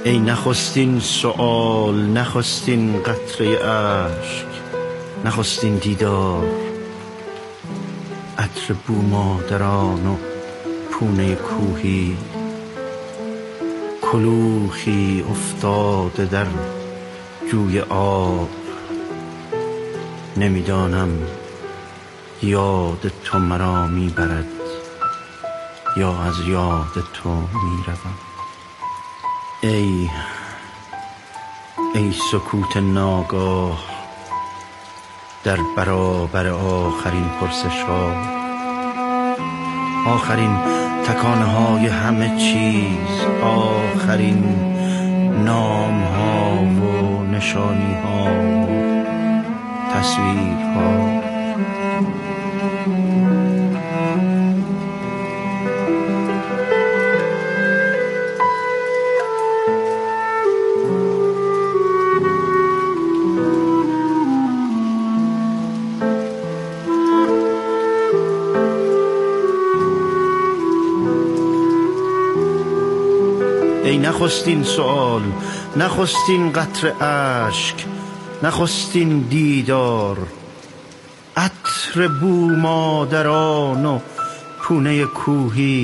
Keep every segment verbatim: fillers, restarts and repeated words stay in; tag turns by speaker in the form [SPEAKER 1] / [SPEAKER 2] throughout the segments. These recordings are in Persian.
[SPEAKER 1] ای نخستین سؤال، نخستین قطره اشک، نخستین دیدار، عطر بو مادران و پونه کوهی، کلوخی افتاده در جوی آب. نمیدانم یاد تو مرا میبرد یا از یاد تو میروم. ای ای سکوت ناگاه در برابر آخرین پرسش ها، آخرین تکانه های همه چیز، آخرین نام ها و نشانی ها و تصویر ها. ای نخستین سؤال، نخستین قطره اشک، نخستین دیدار، عطر بو مادران و پونه کوهی،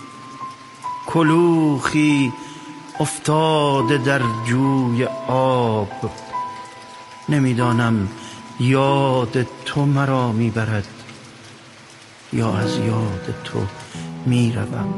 [SPEAKER 1] کلوخی افتاده در جوی آب. نمیدانم یاد تو مرا میبرد یا از یاد تو میروم.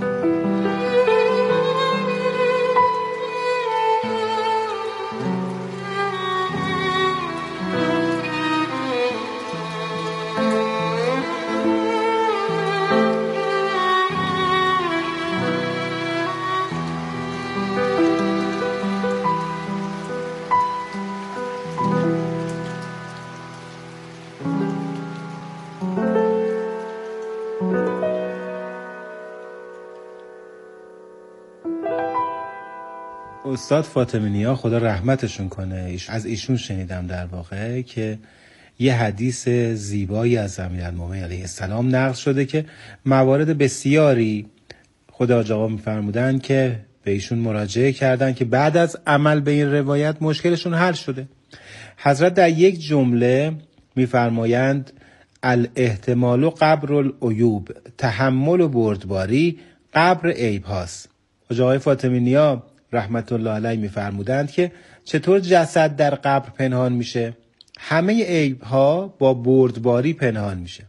[SPEAKER 2] استاد فاطمی نیا خدا رحمتشون کنه، از ایشون شنیدم در واقع که یه حدیث زیبایی از امیرالمومنین علیه السلام نقل شده که موارد بسیاری خدا آقا میفرمودن که به ایشون مراجعه کردن که بعد از عمل به این روایت مشکلشون حل شده. حضرت در یک جمله میفرمایند الاحتمال و قبر العیوب، تحمل و بردباری قبر عیب هاست. آقای فاطمی نیا رحمت الله علیه میفرمودند که چطور جسد در قبر پنهان میشه؟ همه عیب ها با بردباری پنهان میشه.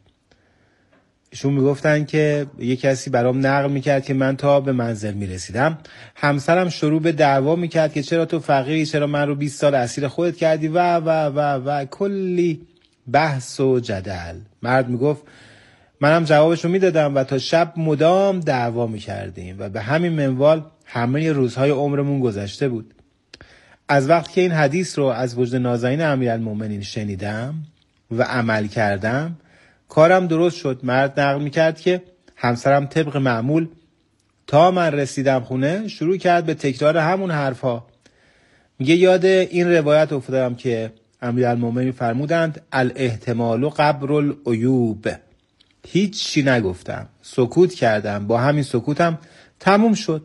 [SPEAKER 2] ایشون میگفتن که یک کسی برام نقل میکرد که من تا به منزل میرسیدم همسرم شروع به دعوا میکرد که چرا تو فقیری، چرا من رو بیست سال اسیر خودت کردی و و و و کلی بحث و جدل. مرد میگفت منم جوابشو میدادم و تا شب مدام دعوا میکردیم و به همین منوال همه روزهای عمرمون گذشته بود. از وقتی که این حدیث رو از وجد نازنین امیرالمومنین شنیدم و عمل کردم کارم درست شد. مرد نقل میکرد که همسرم طبق معمول تا من رسیدم خونه شروع کرد به تکرار همون حرفها. میگه یاد این روایت افتادم که امیرالمومنین فرمودند الاحتمال قبر العیوب. هیچی نگفتم، سکوت کردم، با همین سکوتم تموم شد.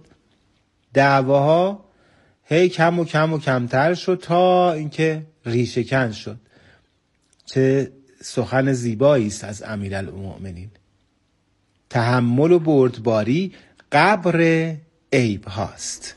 [SPEAKER 2] دعواها هی کم و کم و کمتر شد تا اینکه ریشه کن شد. چه سخن زیبایی است از امیرالمومنین. تحمل و بردباری قبر عیب هاست.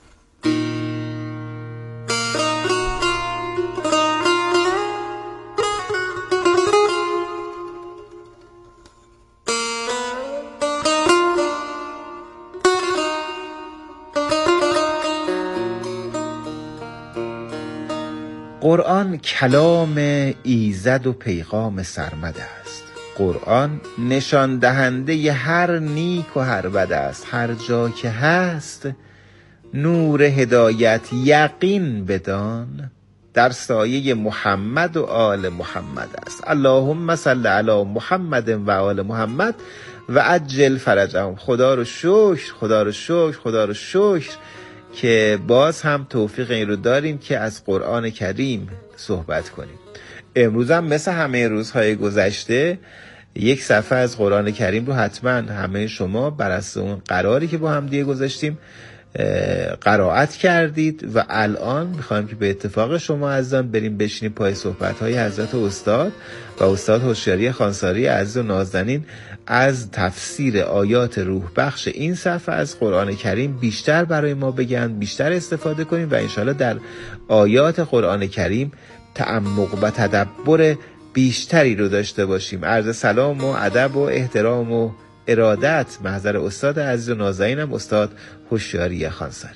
[SPEAKER 2] قرآن کلام ایزد و پیغام سرمد است. قرآن نشان دهنده ی هر نیک و هر بد است. هر جا که هست نور هدایت یقین بدان، در سایه محمد و آل محمد است. اللهم صل علی محمد و آل محمد و عجل فرجهم. خدا رو شکر، خدا رو شکر، خدا رو شکر که باز هم توفیق این رو داریم که از قرآن کریم صحبت کنیم. امروز هم مثل همه روزهای گذشته یک صفحه از قرآن کریم رو حتما همه شما بر اساس اون قراری که با هم دیگه گذاشتیم قرائت کردید و الان میخوایم که به اتفاق شما عزیزان بریم بشینیم پای صحبت‌های حضرت استاد و استاد هوشیاری خانساری عزیز و نازنین از تفسیر آیات روح بخش این صفحه از قرآن کریم بیشتر برای ما بگن، بیشتر استفاده کنیم و انشالله در آیات قرآن کریم تعمق و تدبر بیشتری رو داشته باشیم. عرض سلام و ادب و احترام و ارادت محضر استاد عزیز و نازنینم استاد هوشیاری خانساری.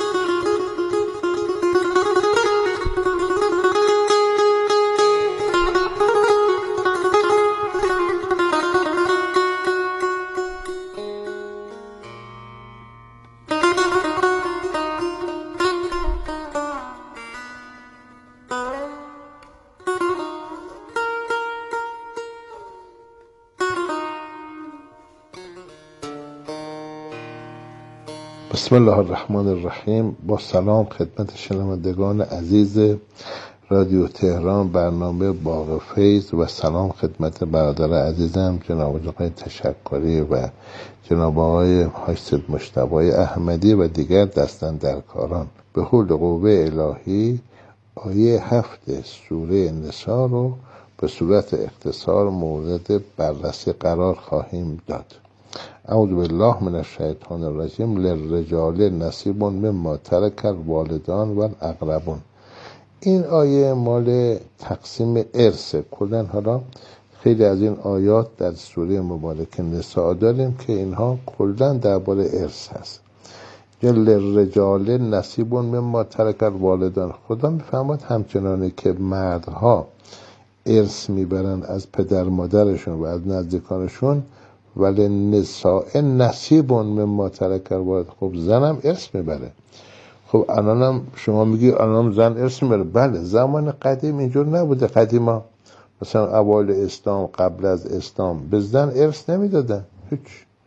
[SPEAKER 3] بسم الله الرحمن الرحیم. با سلام خدمت شنوندگان عزیز رادیو تهران، برنامه باغ فیض، و سلام خدمت برادر عزیزم جناب آقای تشکری و جناب آقای حاج سید مجتبی احمدی و دیگر دستاندرکاران. به حول قوه الهی آیه هفت سوره نساء رو به صورت اختصار مورد بررسی قرار خواهیم داد. اعوذ بالله من الشیطان الرجیم. للرجال نصیب مما ترک الوالدان والاقربون. این آیه مال تقسیم ارث. کلاً حالا خیلی از این آیات در سوره مبارکه نساء داریم که اینها کلاً درباره ارث هست. للرجال نصیب مما ترک الوالدان. خدا میفرماد همچنانه که مردها ارث میبرن از پدر مادرشون و از نزدیکانشون، ولی نساء نصیب مما ترک الوالد. خب زنم ارث میبره. خب الانم شما میگی الانم زن ارث میبره. بله، زمان قدیم اینجور نبوده. قدیما مثلا اوایل اسلام، قبل از اسلام به زن ارث نمیدادن هیچ.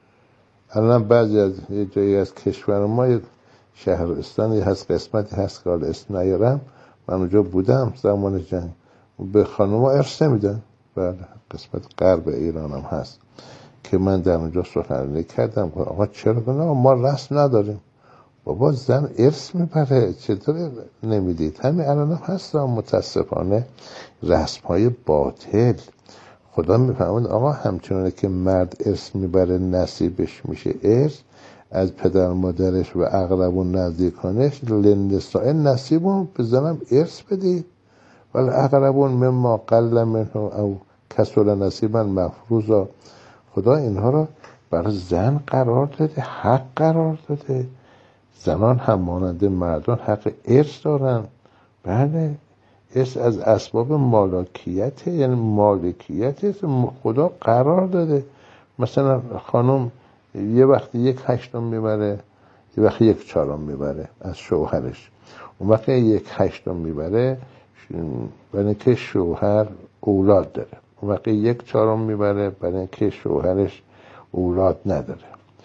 [SPEAKER 3] الان بعضی از یه جایی از کشور ما یه شهرستانی هست، قسمتی هست که حالا اسم نیارم، من اونجا بودم زمان جنگ، به خانوما ارث نمیدن. بله، قسمت غرب ایران هم هست که من در اونجا سخنرانی کردم. آقا چرا؟ نه ما رسم نداریم. بابا زن ارث میبره، چطور نمیدید؟ همین الان هم هست متاسفانه رسم های باطل. خدا میفهمد آقا همچنانه که مرد ارث میبره نصیبش میشه ارث از پدر مادرش و اقربون نزدیکانش. للنساء نصیبون، به زنم ارث بدید. ولی اقربون مما قل منه او کسر نصیبا مفروضا. خدا اینها رو برای زن قرار داده، حق قرار داده. زنان هم مانند مردان حق ارث دارن. بله، ارث از اسباب مالکیت، یعنی مالکیت خدا قرار داده. مثلا خانم یه وقت یک هشتم میبره، یه وقت یک چهارم میبره از شوهرش. اون وقت یک هشتم میبره برای اینکه شوهر اولاد داره. اون وقت یک چهارم میبره برای اینکه شوهرش اولاد نداره.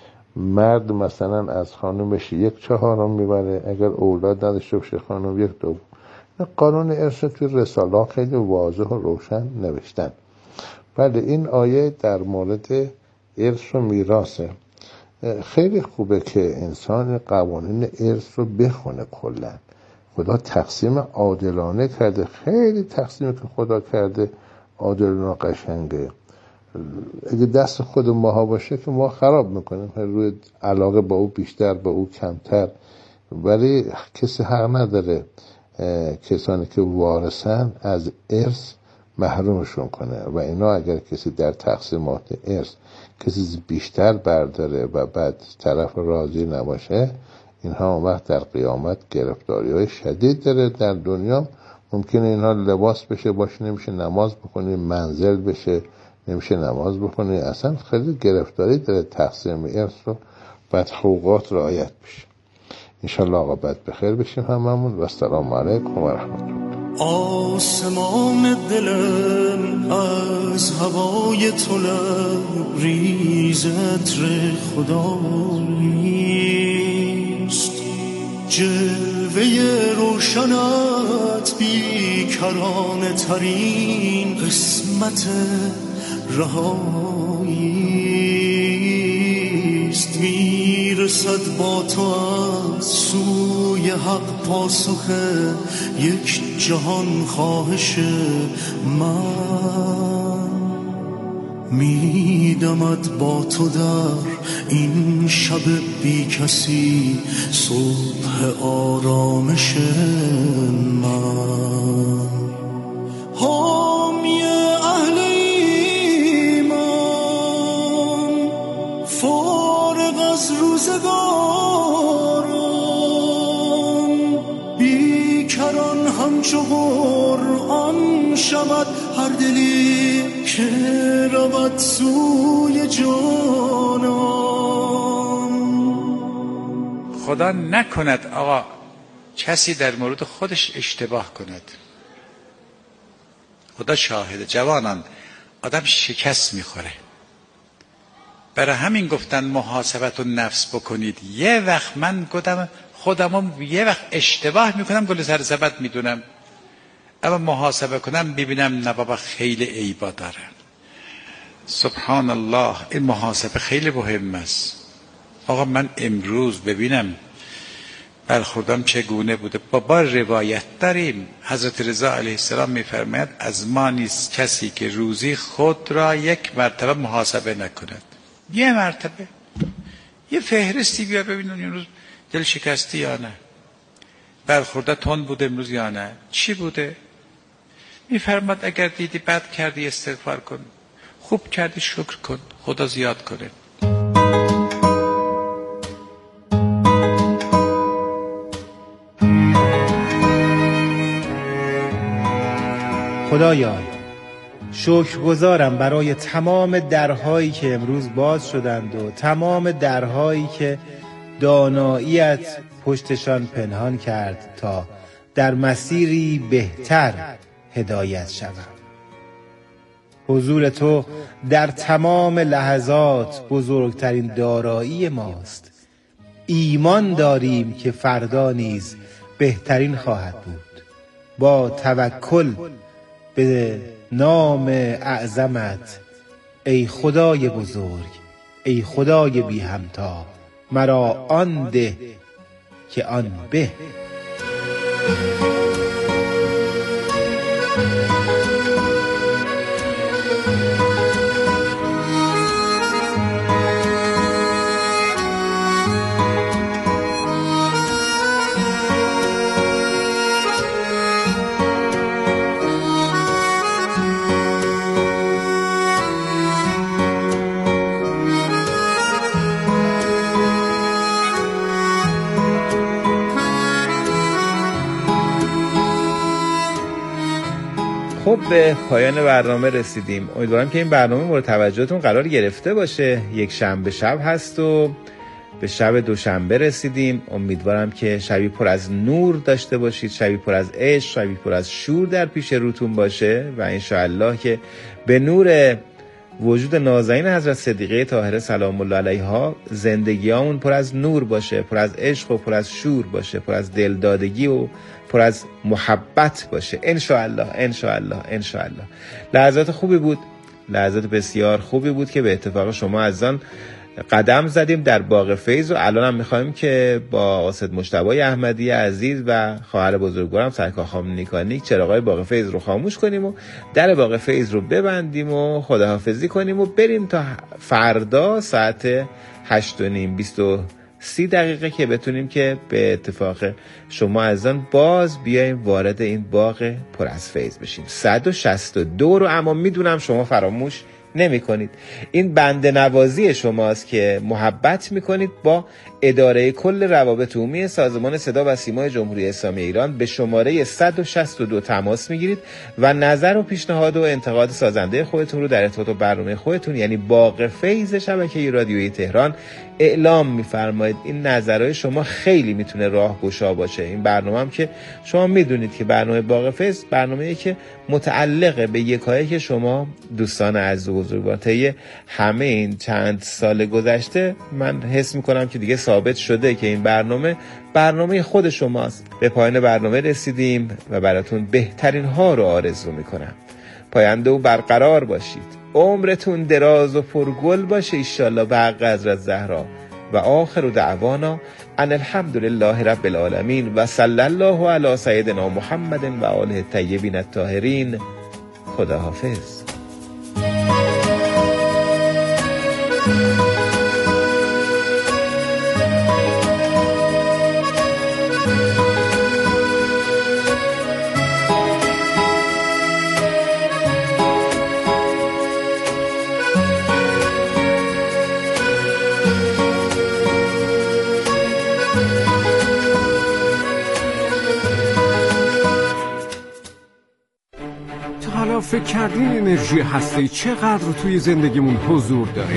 [SPEAKER 3] مرد مثلا از خانومش یک چهارم میبره اگر اولاد نداشته باشه، خانم یک دوم. قانون ارث توی رساله خیلی واضح و روشن نوشتن. بله، این آیه در مورد ارث و میراثه. خیلی خوبه که انسان قوانین ارث رو بخونه. کلا خدا تقسیم عادلانه کرده. خیلی تقسیمی که خدا کرده عادلانه قشنگه. اگه دست خود ماها باشه که ما خراب میکنیم، روی علاقه با او بیشتر با او کمتر. ولی کسی حق نداره کسانی که وارثن از ارث محرومشون کنه. و اینا اگر کسی در تقسیمات ارث کسی بیشتر برداره و بعد طرف راضی نباشه، اینها اون وقت در قیامت گرفتاری های شدید داره. در دنیا ممکنه اینها لباس بشه باشه نمیشه نماز بکنی، منزل بشه نمیشه نماز بکنی، اصلا خیلی گرفتاری داره. تقسیم ارث رو بعد حقوقات رعایت بشه. انشالله آقا بعد بخیر بشیم هممون. و السلام علیکم و رحمت الله.
[SPEAKER 4] آسمان دلم از هوای تو لبریز عطر خداییست. جلوه روشنت بیکرانه ترین قسمت رهاییست. میر میرسد با تو از سوی حق پاسخ یک جهان خواهش من میدمد با تو در این شب بی کسی صبح آرامش من حامی اهل ایمان فارغ از روزگاران بیکران همچو قرآن شود هر دلی که رود سوی جانان.
[SPEAKER 5] خدا نکند آقا کسی در مورد خودش اشتباه کند. خدا شاهده جوانان آدم شکست میخوره. برای همین گفتن محاسبت و نفس بکنید. یه وقت من گفتم خودم یه وقت اشتباه میکنم گل سر زبط میدونم، اما محاسبه کنم ببینم نه بابا خیلی عیبا دارم. سبحان الله، این محاسبه خیلی مهم است. آقا من امروز ببینم برخوردم چگونه بوده. بابا روایت داریم حضرت رضا علیه السلام میفرماید از ما نیست کسی که روزی خود را یک مرتبه محاسبه نکند. یه مرتبه یه فهرستی بیا ببینون امروز دل شکستی یا نه، برخورده تند بوده امروز یا نه، چی بوده. میفرماد اگر دیدی بد کردی استغفار کن، خوب کردی شکر کن، خدا زیاد کنه.
[SPEAKER 2] خدایا شکرگزارم برای تمام درهایی که امروز باز شدند و تمام درهایی که داناییت پشتشان پنهان کرد تا در مسیری بهتر هدایت شوم. حضور تو در تمام لحظات بزرگترین دارایی ماست. ایمان داریم که فردا نیز بهترین خواهد بود. با توکل به نام اعظمت ای خدای بزرگ، ای خدای بی همتا، مرا آن ده که آن به.
[SPEAKER 6] خب به پایان برنامه رسیدیم. امیدوارم که این برنامه مورد توجهتون قرار گرفته باشه. یک شنبه شب هست و به شب دوشنبه رسیدیم. امیدوارم که شبی پر از نور داشته باشید، شبی پر از عشق، شبی پر از شور در پیش روتون باشه و انشاءالله که به نور وجود نازنین حضرت صدیقه طاهره سلام الله علیها زندگیامون پر از نور باشه، پر از عشق و پر از شور باشه، پر از دلدادگی و پر از محبت باشه. انشاءالله انشاءالله انشاءالله. لحظات خوبی بود، لحظات بسیار خوبی بود که به اتفاق شما از آن قدم زدیم در باغ فیض و الان هم میخوایم که با قاصد مجتبی احمدی عزیز و خواهر بزرگوارم سرکار خانم نیکانیک چراغای باغ فیض رو خاموش کنیم و در باغ فیض رو ببندیم و خداحافظی کنیم و بریم تا فردا ساعت هشت و نیم بیست و سی دقیقه که بتونیم که به اتفاق شما از آن باز بیایم وارد این باغ پر از فیض بشیم. صد و شصت و دو رو اما میدونم شما فراموش نمی کنید. این بنده نوازی شماست که محبت می کنید با اداره کل روابط عمومی سازمان صدا و سیما جمهوری اسلامی ایران به شماره صد و شصت و دو تماس می گیرید و نظر و پیشنهاد و انتقاد سازنده خودتون رو در ارتباط با برنامه خودتون یعنی باغ فیض شبکه رادیویی تهران اعلام می‌فرمایید. این نظرهای شما خیلی میتونه راهگشا باشه. این برنامه هم که شما میدونید که برنامه باغ فیض برنامه‌ای که متعلق به یکایی که شما دوستان عزیز و بزرگوار طی همه این چند سال گذشته من حس میکنم که دیگه ثابت شده که این برنامه برنامه خود شماست. به پایان برنامه رسیدیم و براتون بهترین ها رو آرزو میکنم. پاینده و برقرار باشید، عمرتون دراز و پرگل باشه ایشالله به حق حضرت زهرا. و آخر دعوانا ان الحمد لله رب العالمین و صلی الله علی سیدنا محمد و آله الطیبین الطاهرین. خداحافظ.
[SPEAKER 7] فکر کردین انرژی هسته‌ای چقدر توی زندگیمون حضور داره؟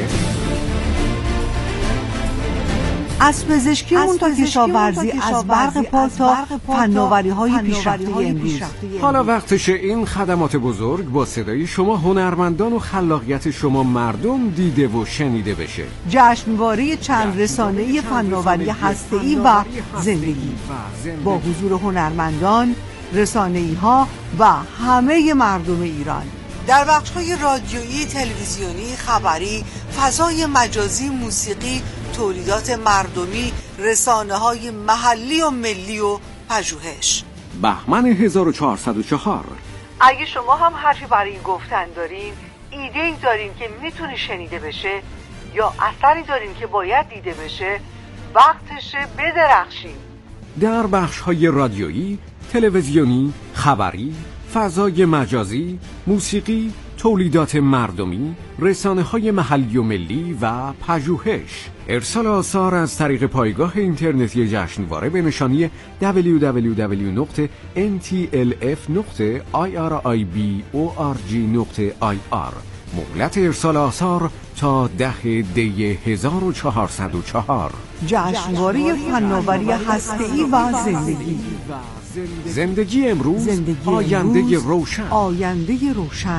[SPEAKER 8] از پزشکیمون تا کشاورزی، از برق پا تا فناوری‌های پیشرفته امروز.
[SPEAKER 7] حالا وقتشه این خدمات بزرگ با صدای شما هنرمندان و خلاقیت شما مردم دیده و شنیده بشه.
[SPEAKER 8] جشنواره چند رسانه‌ای فناوری هسته‌ای و زندگی با حضور هنرمندان، رسانه‌ای‌ها و همه مردم ایران در بخش‌های رادیویی، تلویزیونی، خبری، فضای مجازی، موسیقی، تولیدات مردمی، رسانه‌های محلی و ملی و پژوهش.
[SPEAKER 7] بهمن هزار و چهارصد و چهار.
[SPEAKER 8] اگه شما هم حرفی برای این گفتن دارین، ایده‌ای دارین که میتونه شنیده بشه یا اثری دارین که باید دیده بشه، وقتشه بدرخشین.
[SPEAKER 7] در بخش‌های رادیویی، تلویزیونی، خبری، فضای مجازی، موسیقی، تولیدات مردمی، رسانه‌های محلی و ملی و پژوهش. ارسال آثار از طریق پایگاه اینترنتی جشنواره به نشانی دبلیو دبلیو دبلیو دات ان تی ال اف دات آی آر آی بی او آر جی دات آی آر. مهلت ارسال آثار تا ده دی هزار و چهارصد و چهار.
[SPEAKER 8] جشنواره فناوری هسته‌ای و زندگی.
[SPEAKER 7] زندگی امروز، زندگی آینده امروز، روشن.
[SPEAKER 8] آینده روشن.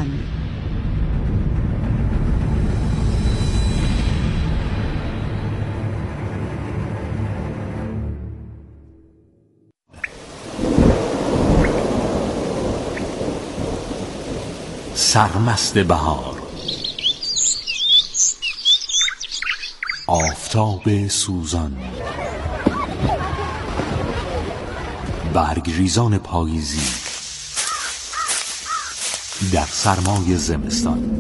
[SPEAKER 9] سرمست بهار، آفتاب سوزان، برگریزان پاییزی در سرمای زمستان،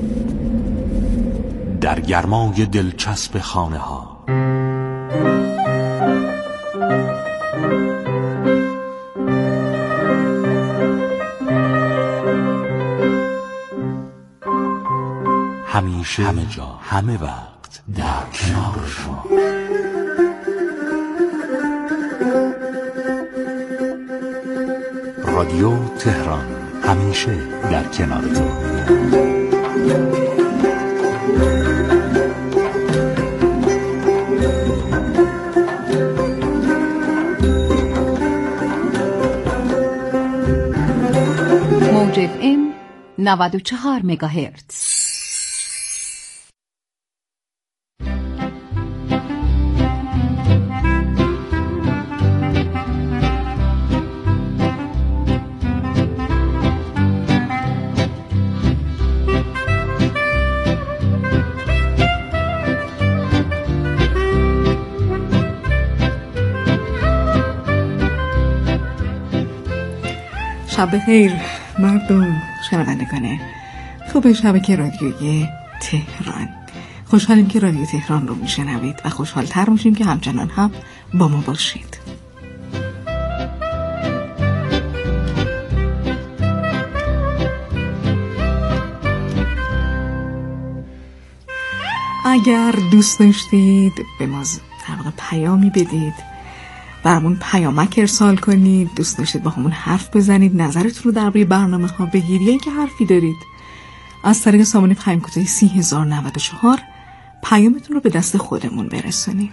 [SPEAKER 9] در گرمای دلچسب خانه ها، همیشه، همه جا، همه وقت در کنار شما. رادیو تهران، همیشه در کنار تو.
[SPEAKER 10] موج اف ام نود و چهار مگاهرتز.
[SPEAKER 11] شب خیر مردم شنوندگان خوب شبکه رادیویی تهران. خوشحالیم که رادیو تهران رو میشنوید و خوشحالتر میشیم که همچنان هم با ما باشید. اگر دوست داشتید به ما در واقع پیامی بدید، برامون پیامک ارسال کنید، دوست داشتید با همون حرف بزنید، نظرتون رو درباره برنامه ها بگید یا اینکه حرفی دارید، از طریق سامانه پیام کوتاه سی هزار و نود و چهار پیامتون رو به دست خودمون برسونید.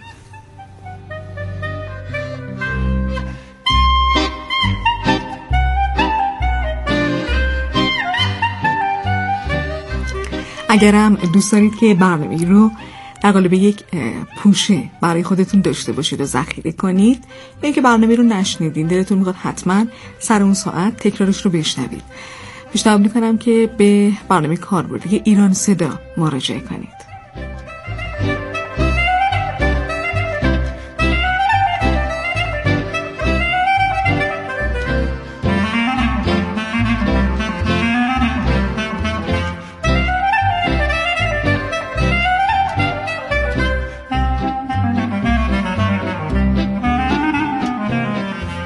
[SPEAKER 11] اگرم دوست دارید که برنامه رو در قالب یک پوشه برای خودتون داشته باشید و ذخیره کنید یا اینکه برنامه رو نشنیدین، دلتون میخواد حتما سر اون ساعت تکرارش رو بشنوید، پیشنهاد میکنم که به برنامه کاربردی ایران صدا مراجعه کنید.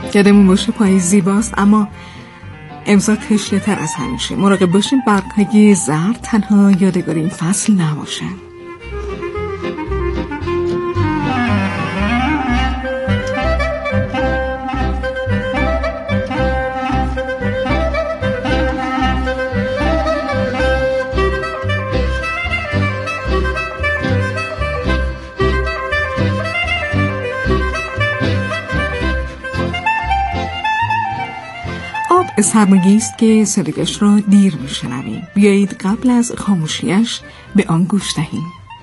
[SPEAKER 11] یادمون باشه پاییز زیباست، اما امسال تشنه تر از همیشه. مراقب باشیم برگ‌های زرد تنها یادگار این فصل نباشن. سرمگی است که صدایش را دیر میشنویم. بیایید قبل از خاموشیش به آن گوش دهیم.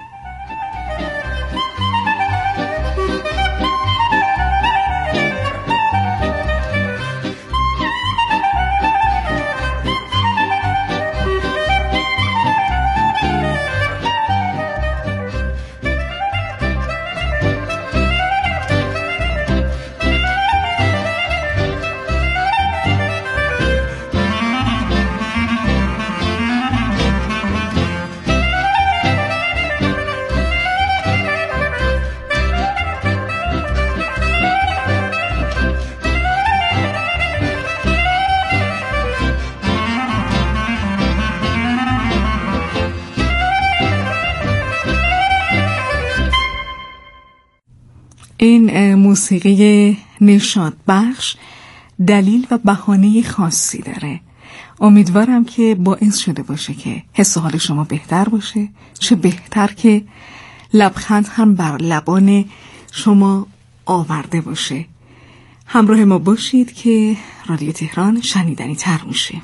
[SPEAKER 11] این موسیقی نشاط بخش دلیل و بهانه خاصی داره. امیدوارم که باعث شده باشه که حس و حال شما بهتر باشه. چه بهتر که لبخند هم بر لبان شما آورده باشه. همراه ما باشید که رادیو تهران شنیدنی تر میشه.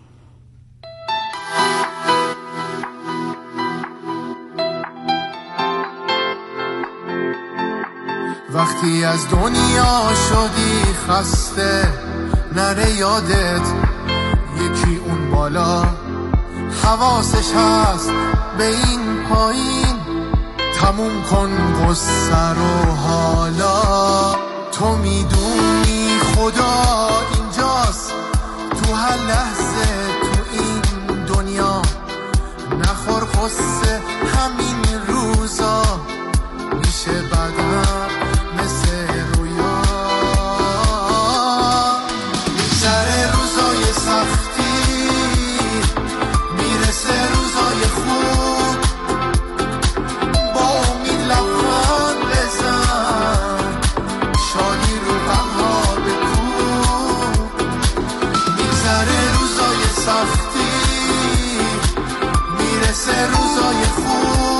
[SPEAKER 12] وقتی از دنیا شدی خسته نره یادت یکی اون بالا حواسش هست به این پایین. تموم کن قصه رو حالا، تو میدونی خدا اینجاست تو هر لحظه تو این دنیا. نخور قصه همین روزا میشه بدن مثل رویا. میگذره روزای سختی میرسه روزای خوب. با امید لبخند بزن شادی رو غمها بکوب. میگذره روزای سختی میرسه روزای خوب.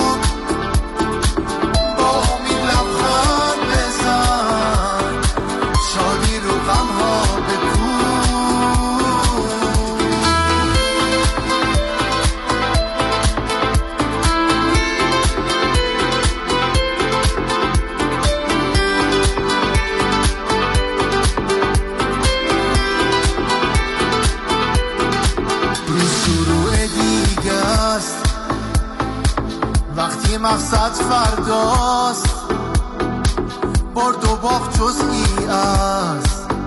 [SPEAKER 12] مقصد فرداست، برد و باخت جزئی از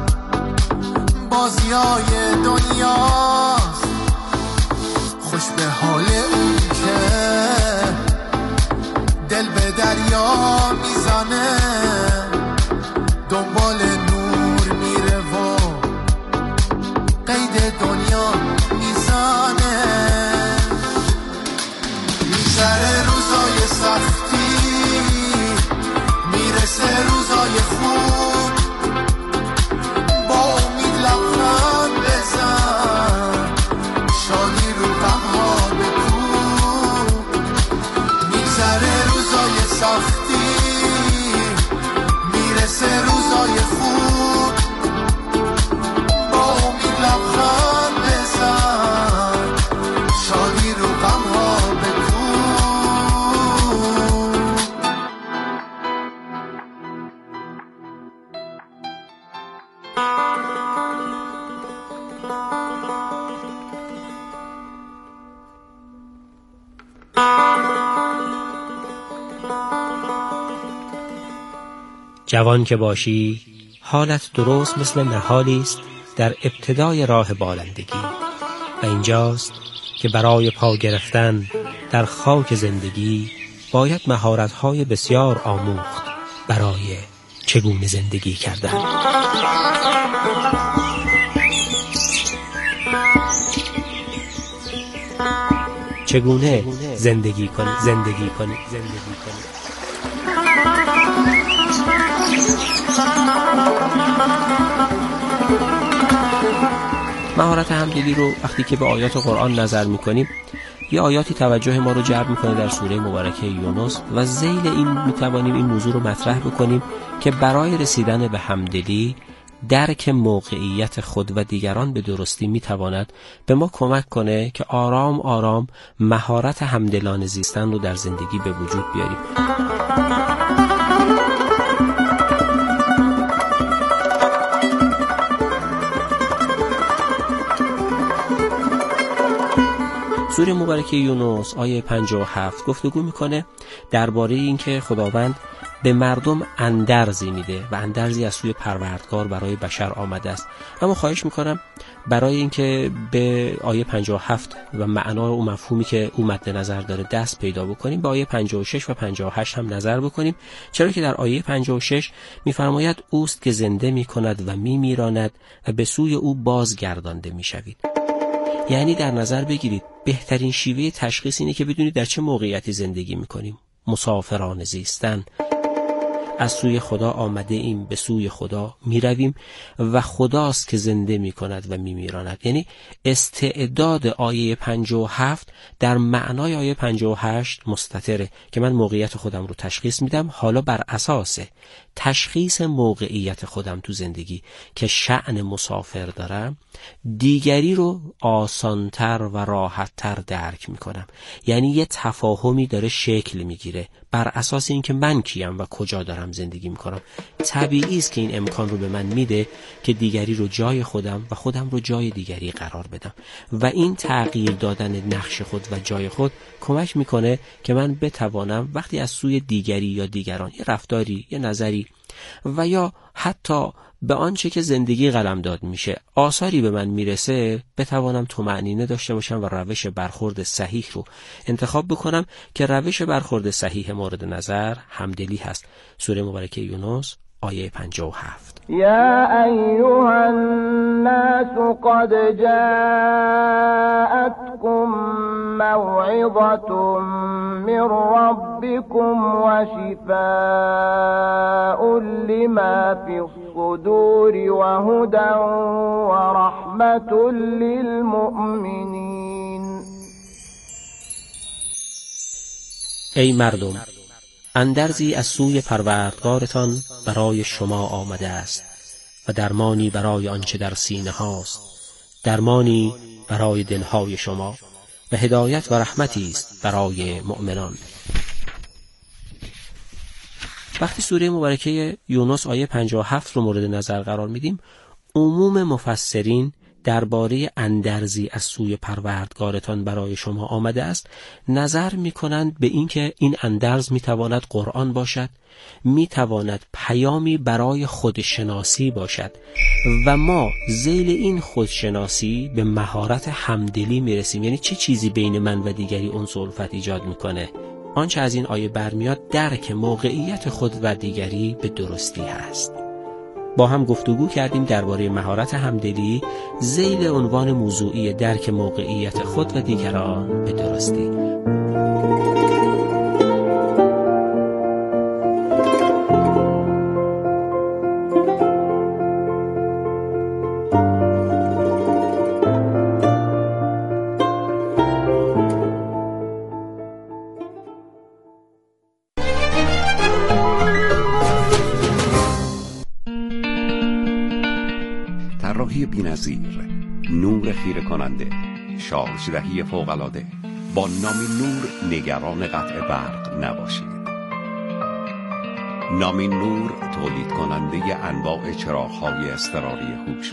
[SPEAKER 12] بازیای دنیاست. خوش به حال اون که دل به دریا میزنه، دنبال نور میره و قید دنیا میزنه. میگذره روزای سختی میرسه روزای خوب. با امید لبخند بزن شادی رو غمها بکوب. میگذره روزای سختی میرسه روزای خوب. با امید لبخند بزن شادی رو غمها بکوب.
[SPEAKER 13] جوان که باشی حالت درست مثل نهالی است در ابتدای راه بالندگی و اینجاست که برای پا گرفتن در خاک زندگی باید مهارت‌های بسیار آموخت برای چگونه زندگی کردند. چگونه زندگی کنی زندگی کنی زندگی کنی مهارت همدلی رو وقتی که به آیات قرآن نظر می‌کنیم، یه آیاتی توجه ما رو جلب می‌کنه در سوره مبارکه یونس و ذیل این می‌توانیم این موضوع رو مطرح بکنیم که برای رسیدن به همدلی، درک موقعیت خود و دیگران به درستی می‌تواند به ما کمک کنه که آرام آرام مهارت همدلانه زیستن رو در زندگی به وجود بیاریم. سوره مبارکه یونس آیه پنجاه و هفت گفتگو میکنه درباره اینکه خداوند به مردم اندرزی میده و اندرزی از سوی پروردگار برای بشر آمده است. اما خواهش میکنم برای اینکه به آیه پنجاه و هفت و معنا و مفهومی که او مد نظر داره دست پیدا بکنیم، به آیه پنجاه و شش و پنجاه و هشت هم نظر بکنیم، چرا که در آیه پنجاه و شش میفرماید اوست که زنده میکند و میمیراند و به سوی او بازگردانده میشوید. یعنی در نظر بگیرید بهترین شیوه تشخیص اینه که بدونید در چه موقعیتی زندگی میکنیم. مسافران زیستن، از سوی خدا آمده ایم، به سوی خدا می رویم و خداست که زنده می کند و می میراند. یعنی استعداد آیه پنجاه و هفت در معنای آیه پنجاه و هشت مستتره که من موقعیت خودم رو تشخیص میدم. حالا بر اساس تشخیص موقعیت خودم تو زندگی که شأن مسافر دارم، دیگری رو آسانتر و راحتتر درک میکنم. یعنی یه تفاهمی داره شکل میگیره بر اساس اینکه من کیم و کجا دارم زندگی میکنم. طبیعی است که این امکان رو به من میده که دیگری رو جای خودم و خودم رو جای دیگری قرار بدم و این تغییر دادن نقش خود و جای خود کمک میکنه که من بتوانم وقتی از سوی دیگری یا دیگران یه رفتاری، یه نظری و یا حتی به آنچه که زندگی قلمداد میشه آثاری به من میرسه، بتوانم طمأنینه داشته باشم و روش برخورد صحیح رو انتخاب بکنم که روش برخورد صحیح مورد نظر همدلی هست. سوره مبارکه یونس آیه پنجاه و هفت.
[SPEAKER 14] یا ایها الناس قد جاءتكم موعظة من ربكم وشفاء لما في الصدور وهدى ورحمة للمؤمنين.
[SPEAKER 13] ای مردم، اندرزی از سوی پروردگارتان برای شما آمده است و درمانی برای آنچه در سینه هاست، درمانی برای دلهای شما و هدایت و رحمتی است برای مؤمنان. وقتی سوره مبارکه یونس آیه پنجاه و هفت رو مورد نظر قرار میدیم، عموم مفسرین درباره اندرزی از سوی پروردگارتان برای شما آمده است نظر می‌کنند به اینکه این اندرز می‌تواند قرآن باشد، می‌تواند پیامی برای خودشناسی باشد و ما ذیل این خودشناسی به مهارت همدلی میرسیم. یعنی چه چیزی بین من و دیگری انس و الفت ایجاد می‌کنه؟ آنچه از این آیه برمیاد درک موقعیت خود و دیگری به درستی هست. با هم گفتگو کردیم درباره مهارت همدلی ذیل عنوان موضوعی درک موقعیت خود و دیگران به درستی.
[SPEAKER 15] طراحی بی‌نظیر، نور خیره کننده، شارژدهی فوق‌العاده. با نامی نور نگران قطع برق نباشید. نامی نور تولید کننده انواع چراغ‌های اضطراری هوش